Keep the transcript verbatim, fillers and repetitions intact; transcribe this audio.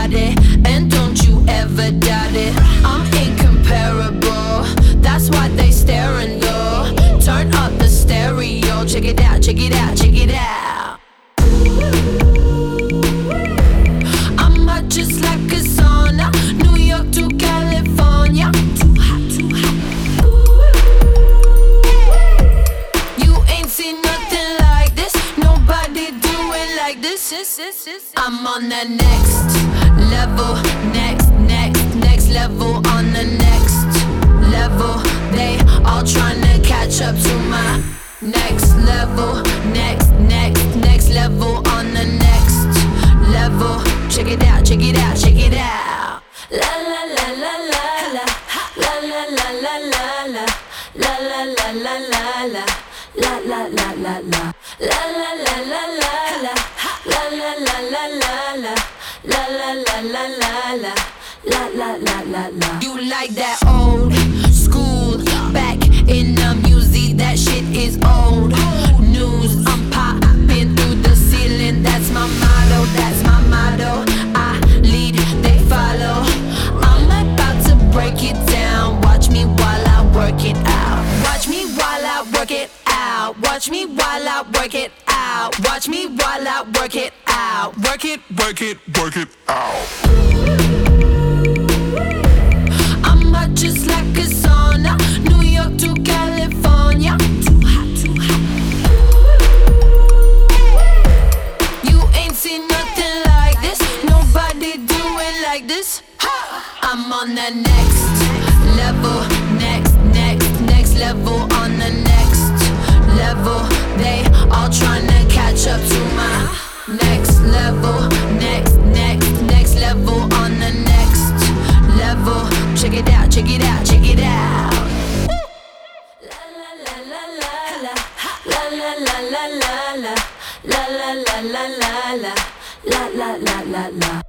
body, and don't you ever doubt it. I'm incomparable, that's why they staring low. Turn up the stereo, check it out, check it out, check it out. I'm hot just like a sauna, New York to California. Too hot, too hot. You ain't seen nothing like this, nobody do it like this. I'm on the next level, next, next, next level, on the next level. They all tryna catch up to my next level, next, next, next level, on the next level. Check it out, check it out, check it out. La la la la la la, la la la la la la, la la la la la la, la la la la la, la la la la la la, la la la la la la, la la la la la la, la la la la la. You like that old school, back in the music, that shit is old news. I'm popping through the ceiling, that's my motto, that's my motto. I lead, they follow. I'm about to break it down, watch me while I work it out. Watch me while I work it out. Watch me while I work it out. Watch me while I work it out. Work it, work it, work it out. I'm hot just like a sauna, New York to California. Too hot, too hot. You ain't seen nothing like this, nobody do it like this. I'm on the next level, next, next, next level, on the next level. They all tryna catch up to my next level, next, next, next level, on the next level. Check it out, check it out, check it out. La la la la la, la la la la la, la la la la la, la la la la la.